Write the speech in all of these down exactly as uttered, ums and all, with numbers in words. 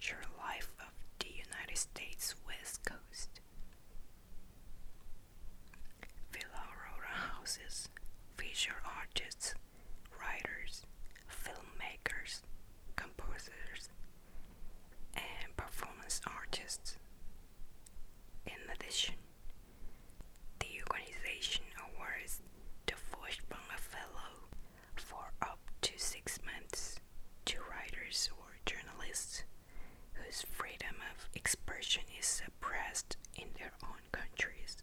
cultural life of the United States West Coast. Villa Aurora houses feature artists, writers, filmmakers, composers, and performance artists. In addition, the organization awards the Feuchtwanger Fellow for up to six months to writers or journalists whose freedom of expression is suppressed in their own countries.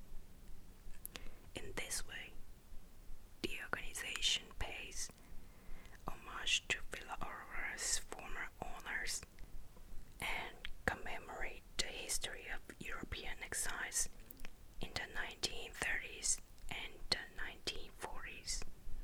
In this way, the organization pays homage to Villa Aurora's former owners and commemorate the history of European exiles in the nineteen thirties and the nineteen forties.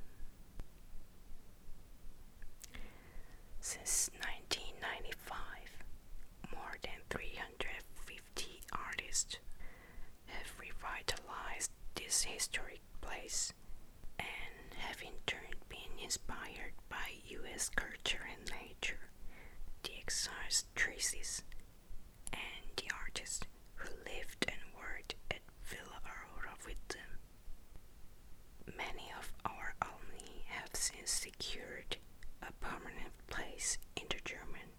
Since nineteen ninety-five, more than three hundred fifty artists have revitalized this historic place and have in turn been inspired by U S culture and nature. The exiles' traces and the artists who lived and worked at Villa Aurora with them. Many of our alumni have since secured a permanent place in the German